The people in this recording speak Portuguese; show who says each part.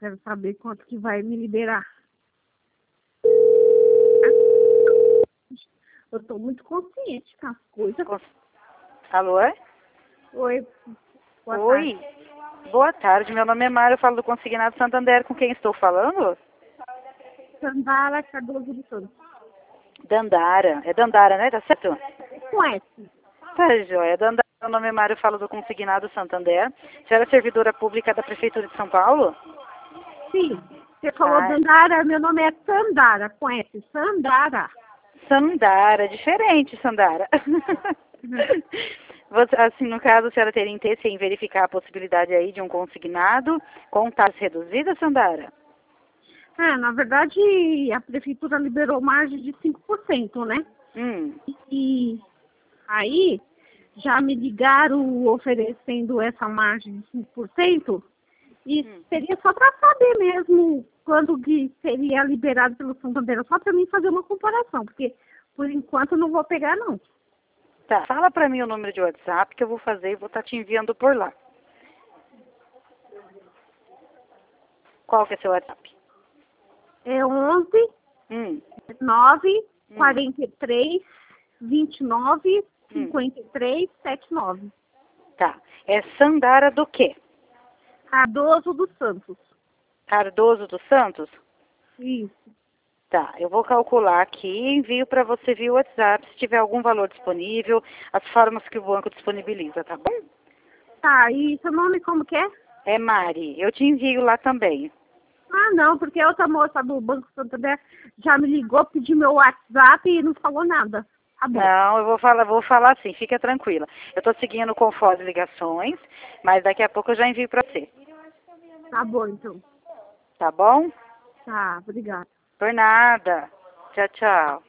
Speaker 1: quero saber quanto que vai me liberar. Eu tô muito consciente com as coisas.
Speaker 2: Alô?
Speaker 1: Oi, boa
Speaker 2: Oi.
Speaker 1: tarde.
Speaker 2: Boa tarde, meu nome é Mário, eu falo do Consignado Santander. Com quem estou falando?
Speaker 1: Sandara Cardoso dos Santos.
Speaker 2: Dandara. É Dandara, né? Tá certo?
Speaker 1: Com S.
Speaker 2: Tá, joia. Dandara, meu nome é Mário, eu falo do Consignado Santander. Você era servidora pública da Prefeitura de São Paulo?
Speaker 1: Sim, você falou
Speaker 2: Ah,
Speaker 1: Dandara, meu nome é Sandara, com S. Sandara.
Speaker 2: Sandara, diferente, Sandara. Você, assim, no caso, a senhora teria interesse em verificar a possibilidade aí de um consignado com taxas reduzidas, Sandara?
Speaker 1: Na verdade, a prefeitura liberou margem de 5%, né? E aí, já me ligaram oferecendo essa margem de 5%, e seria só para saber mesmo quando que seria liberado pelo Santander, só para mim fazer uma comparação, porque por enquanto eu não vou pegar, não.
Speaker 2: Tá, fala pra mim o número de WhatsApp que eu vou fazer e vou estar te enviando por lá. Qual que é seu WhatsApp?
Speaker 1: É 11
Speaker 2: Hum,
Speaker 1: 9 43 29 53 79.
Speaker 2: tá. É Sandara do quê?
Speaker 1: Cardoso dos Santos.
Speaker 2: Cardoso dos Santos?
Speaker 1: Isso.
Speaker 2: Tá, eu vou calcular aqui e envio para você via WhatsApp se tiver algum valor disponível, as formas que o banco disponibiliza, tá bom?
Speaker 1: Tá, e seu nome como que é?
Speaker 2: É Mari, eu te envio lá também.
Speaker 1: Ah, não, porque a outra moça do Banco Santander já me ligou, pediu meu WhatsApp e não falou nada. Tá bom.
Speaker 2: Não, eu vou falar assim, fica tranquila. Eu tô seguindo conforme ligações, mas daqui a pouco eu já envio para você.
Speaker 1: Tá bom, então.
Speaker 2: Tá bom?
Speaker 1: Tá, obrigada.
Speaker 2: Por nada. Tchau, tchau.